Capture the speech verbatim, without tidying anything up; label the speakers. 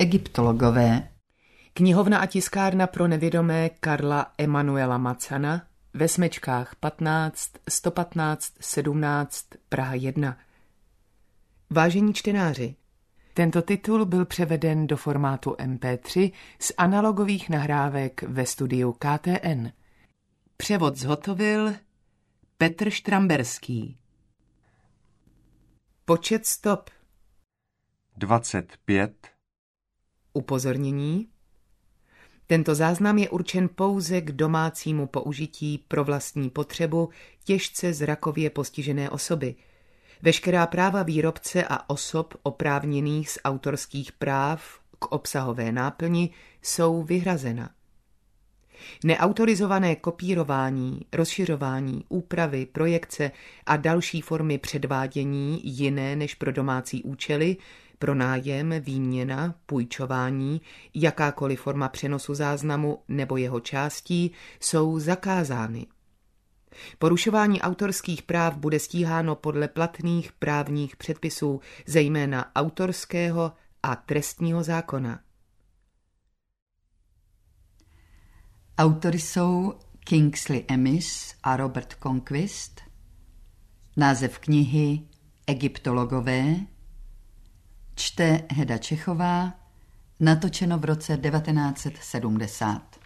Speaker 1: Egyptologové.
Speaker 2: Knihovna a tiskárna pro nevědomé Karla Emanuela Macana ve Smečkách patnáct, sto patnáct, sedmnáct, Praha jedna. Vážení čtenáři, tento titul byl převeden do formátu em pé tři z analogových nahrávek ve studiu K T N. Převod zhotovil Petr Štramberský. Počet stop
Speaker 3: dvacet pět.
Speaker 2: Upozornění. Tento záznam je určen pouze k domácímu použití pro vlastní potřebu těžce zrakově postižené osoby. Veškerá práva výrobce a osob oprávněných z autorských práv k obsahové náplni jsou vyhrazena. Neautorizované kopírování, rozšiřování, úpravy, projekce a další formy předvádění jiné než pro domácí účely, pronájem, výměna, půjčování, jakákoliv forma přenosu záznamu nebo jeho částí jsou zakázány. Porušování autorských práv bude stíháno podle platných právních předpisů, zejména autorského a trestního zákona.
Speaker 1: Autory jsou Kingsley Amis a Robert Conquest. Název knihy Egyptologové. Čte Heda Čechová. Natočeno v roce devatenáct set sedmdesát.